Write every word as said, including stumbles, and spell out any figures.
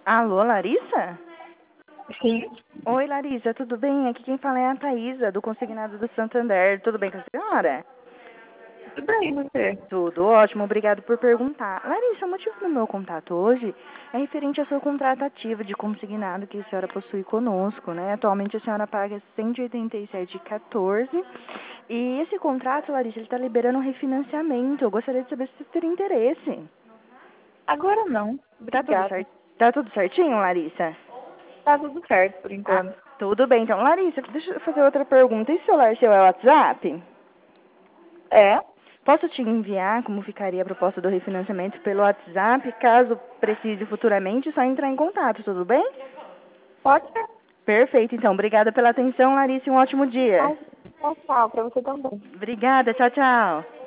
Alô, Larissa? Sim. Oi, Larissa, tudo bem? Aqui quem fala é a Thaísa, do Consignado do Santander. Tudo bem com a senhora? Tudo bem, você? Tudo ótimo, obrigado por perguntar. Larissa, o motivo do meu contato hoje é referente ao seu contrato ativo de consignado que a senhora possui conosco, né? Atualmente a senhora paga cento e oitenta e sete reais e quatorze centavos. E esse contrato, Larissa, ele está liberando um refinanciamento. Eu gostaria de saber se você teria interesse. Agora não. Tá tudo Obrigada. certo? Tá tudo certinho, Larissa? Tá tudo certo por Ah, enquanto. tudo bem. Então, Larissa, deixa eu fazer outra pergunta. Esse celular seu é o WhatsApp? É? Posso te enviar como ficaria a proposta do refinanciamento pelo WhatsApp, caso precise futuramente, é só entrar em contato, tudo bem? Pode ser. Perfeito, então. Obrigada pela atenção, Larissa, e um ótimo dia. Mas, tchau, tchau, pra você também. Obrigada, tchau, tchau.